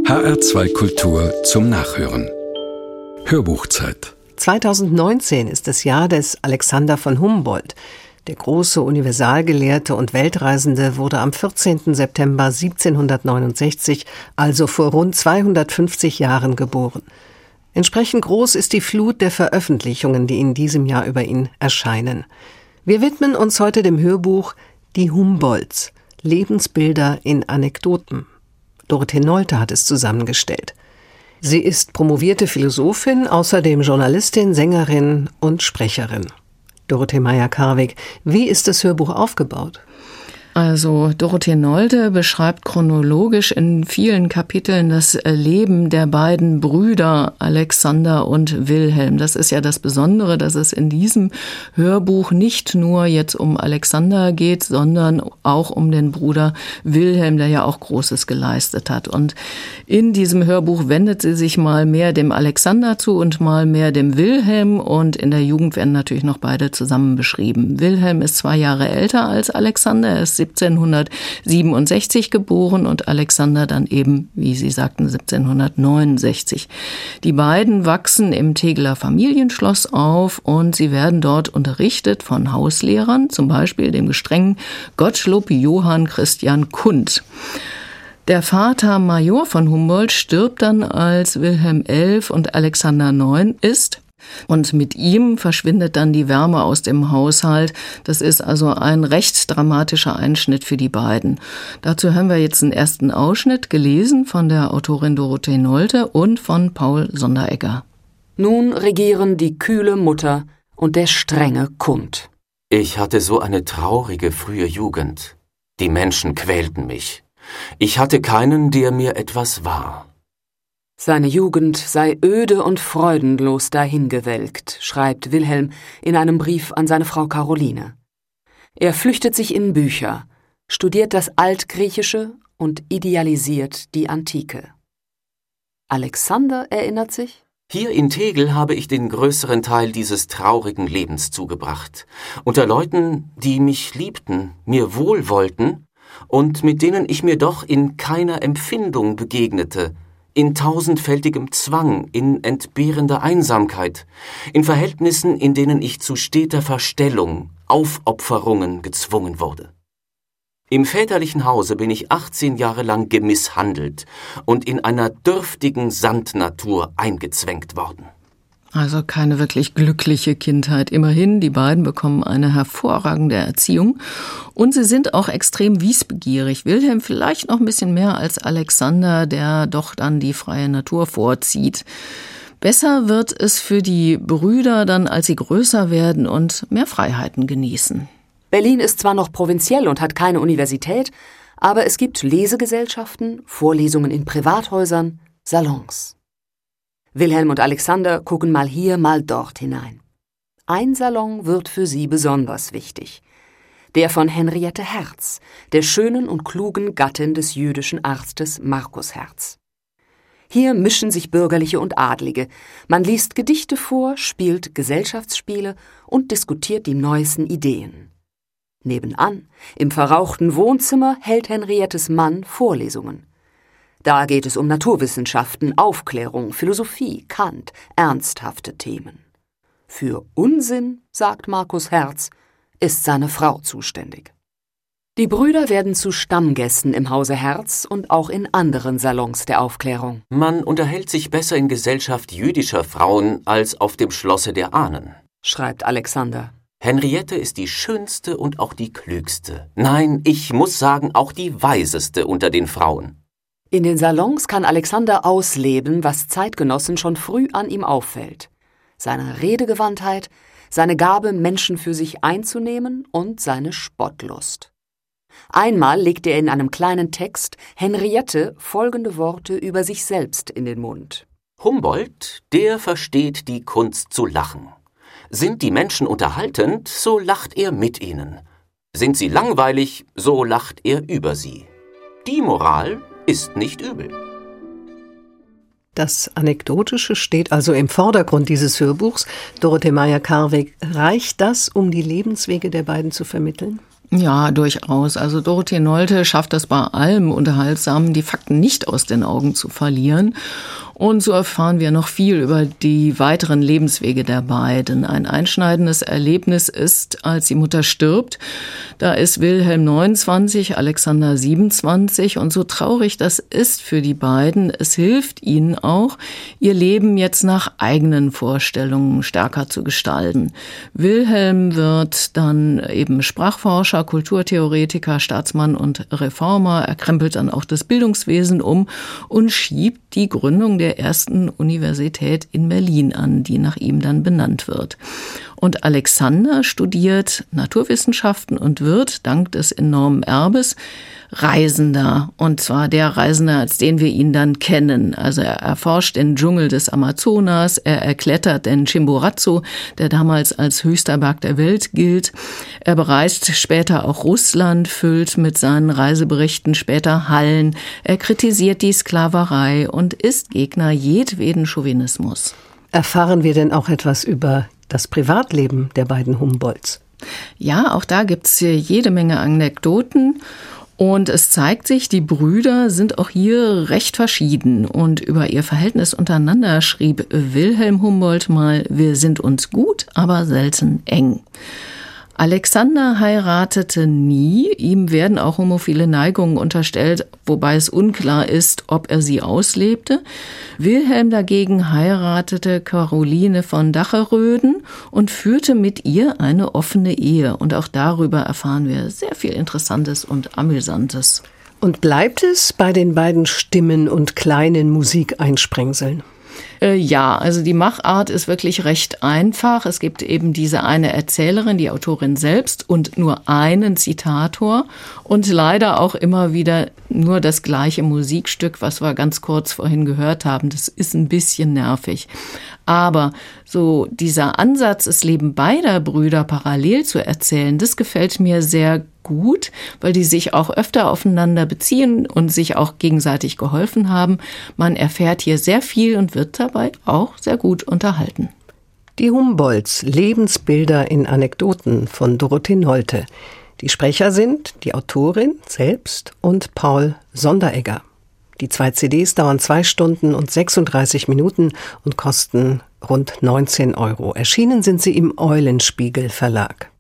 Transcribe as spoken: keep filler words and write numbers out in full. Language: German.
H R zwei Kultur zum Nachhören. Hörbuchzeit. zweitausendneunzehn ist das Jahr des Alexander von Humboldt. Der große Universalgelehrte und Weltreisende wurde am vierzehnten September siebzehnhundertneunundsechzig, also vor rund zweihundertfünfzig Jahren, geboren. Entsprechend groß ist die Flut der Veröffentlichungen, die in diesem Jahr über ihn erscheinen. Wir widmen uns heute dem Hörbuch Die Humboldts – Lebensbilder in Anekdoten. Dorothee Nolte hat es zusammengestellt. Sie ist promovierte Philosophin, außerdem Journalistin, Sängerin und Sprecherin. Dorothee Meyer-Karwig, wie ist das Hörbuch aufgebaut? Also Dorothee Nolte beschreibt chronologisch in vielen Kapiteln das Leben der beiden Brüder Alexander und Wilhelm. Das ist ja das Besondere, dass es in diesem Hörbuch nicht nur jetzt um Alexander geht, sondern auch um den Bruder Wilhelm, der ja auch Großes geleistet hat. Und in diesem Hörbuch wendet sie sich mal mehr dem Alexander zu und mal mehr dem Wilhelm. Und in der Jugend werden natürlich noch beide zusammen beschrieben. Wilhelm ist zwei Jahre älter als Alexander, er ist siebzehnhundertsiebenundsechzig geboren und Alexander dann eben, wie Sie sagten, siebzehnhundertneunundsechzig. Die beiden wachsen im Tegeler Familienschloss auf und sie werden dort unterrichtet von Hauslehrern, zum Beispiel dem gestrengen Gottschalk Johann Christian Kundt. Der Vater Major von Humboldt stirbt dann, als Wilhelm elf und Alexander neun ist. Und mit ihm verschwindet dann die Wärme aus dem Haushalt. Das ist also ein recht dramatischer Einschnitt für die beiden. Dazu haben wir jetzt einen ersten Ausschnitt gelesen von der Autorin Dorothee Nolte und von Paul Sonderegger. Nun regieren die kühle Mutter und der strenge Kundt. Ich hatte so eine traurige frühe Jugend. Die Menschen quälten mich. Ich hatte keinen, der mir etwas war. Seine Jugend sei öde und freudenlos dahingewelkt, schreibt Wilhelm in einem Brief an seine Frau Caroline. Er flüchtet sich in Bücher, studiert das Altgriechische und idealisiert die Antike. Alexander erinnert sich: Hier in Tegel habe ich den größeren Teil dieses traurigen Lebens zugebracht, unter Leuten, die mich liebten, mir wohlwollten und mit denen ich mir doch in keiner Empfindung begegnete, in tausendfältigem Zwang, in entbehrender Einsamkeit, in Verhältnissen, in denen ich zu steter Verstellung, Aufopferungen gezwungen wurde. Im väterlichen Hause bin ich achtzehn Jahre lang gemisshandelt und in einer dürftigen Sandnatur eingezwängt worden. Also keine wirklich glückliche Kindheit. Immerhin, die beiden bekommen eine hervorragende Erziehung und sie sind auch extrem wissbegierig. Wilhelm vielleicht noch ein bisschen mehr als Alexander, der doch dann die freie Natur vorzieht. Besser wird es für die Brüder dann, als sie größer werden und mehr Freiheiten genießen. Berlin ist zwar noch provinziell und hat keine Universität, aber es gibt Lesegesellschaften, Vorlesungen in Privathäusern, Salons. Wilhelm und Alexander gucken mal hier, mal dort hinein. Ein Salon wird für sie besonders wichtig. Der von Henriette Herz, der schönen und klugen Gattin des jüdischen Arztes Markus Herz. Hier mischen sich Bürgerliche und Adlige. Man liest Gedichte vor, spielt Gesellschaftsspiele und diskutiert die neuesten Ideen. Nebenan, im verrauchten Wohnzimmer, hält Henriettes Mann Vorlesungen. Da geht es um Naturwissenschaften, Aufklärung, Philosophie, Kant, ernsthafte Themen. Für Unsinn, sagt Markus Herz, ist seine Frau zuständig. Die Brüder werden zu Stammgästen im Hause Herz und auch in anderen Salons der Aufklärung. Man unterhält sich besser in Gesellschaft jüdischer Frauen als auf dem Schlosse der Ahnen, schreibt Alexander. Henriette ist die schönste und auch die klügste. Nein, ich muss sagen, auch die weiseste unter den Frauen. In den Salons kann Alexander ausleben, was Zeitgenossen schon früh an ihm auffällt. Seine Redegewandtheit, seine Gabe, Menschen für sich einzunehmen und seine Spottlust. Einmal legt er in einem kleinen Text Henriette folgende Worte über sich selbst in den Mund. Humboldt, der versteht die Kunst zu lachen. Sind die Menschen unterhaltend, so lacht er mit ihnen. Sind sie langweilig, so lacht er über sie. Die Moral ist nicht übel. Das Anekdotische steht also im Vordergrund dieses Hörbuchs. Dorothee Meyer-Karwig, reicht das, um die Lebenswege der beiden zu vermitteln? Ja, durchaus. Also Dorothee Nolte schafft es bei allem Unterhaltsamen, die Fakten nicht aus den Augen zu verlieren. Und so erfahren wir noch viel über die weiteren Lebenswege der beiden. Ein einschneidendes Erlebnis ist, als die Mutter stirbt. Da ist Wilhelm neunundzwanzig, Alexander siebenundzwanzig. Und so traurig das ist für die beiden, es hilft ihnen auch, ihr Leben jetzt nach eigenen Vorstellungen stärker zu gestalten. Wilhelm wird dann eben Sprachforscher, Kulturtheoretiker, Staatsmann und Reformer. Er krempelt dann auch das Bildungswesen um und schiebt die Gründung der der ersten Universität in Berlin an, die nach ihm dann benannt wird. Und Alexander studiert Naturwissenschaften und wird, dank des enormen Erbes, Reisender. Und zwar der Reisender, als den wir ihn dann kennen. Also er erforscht den Dschungel des Amazonas, er erklettert den Chimborazo, der damals als höchster Berg der Welt gilt. Er bereist später auch Russland, füllt mit seinen Reiseberichten später Hallen. Er kritisiert die Sklaverei und ist Gegner jedweden Chauvinismus. Erfahren wir denn auch etwas über das Privatleben der beiden Humboldts? Ja, auch da gibt's jede Menge Anekdoten. Und es zeigt sich, die Brüder sind auch hier recht verschieden. Und über ihr Verhältnis untereinander schrieb Wilhelm Humboldt mal: Wir sind uns gut, aber selten eng. Alexander heiratete nie. Ihm werden auch homophile Neigungen unterstellt, wobei es unklar ist, ob er sie auslebte. Wilhelm dagegen heiratete Caroline von Dacheröden und führte mit ihr eine offene Ehe. Und auch darüber erfahren wir sehr viel Interessantes und Amüsantes. Und bleibt es bei den beiden Stimmen und kleinen Musikeinsprengseln? Äh, ja, also die Machart ist wirklich recht einfach. Es gibt eben diese eine Erzählerin, die Autorin selbst, und nur einen Zitator und leider auch immer wieder nur das gleiche Musikstück, was wir ganz kurz vorhin gehört haben. Das ist ein bisschen nervig. Aber so dieser Ansatz, das Leben beider Brüder parallel zu erzählen, das gefällt mir sehr gut, weil die sich auch öfter aufeinander beziehen und sich auch gegenseitig geholfen haben. Man erfährt hier sehr viel und wird dabei auch sehr gut unterhalten. Die Humboldts, Lebensbilder in Anekdoten von Dorothee Nolte. Die Sprecher sind die Autorin selbst und Paul Sonderegger. Die zwei C Ds dauern zwei Stunden und sechsunddreißig Minuten und kosten rund neunzehn Euro. Erschienen sind sie im Eulenspiegel Verlag.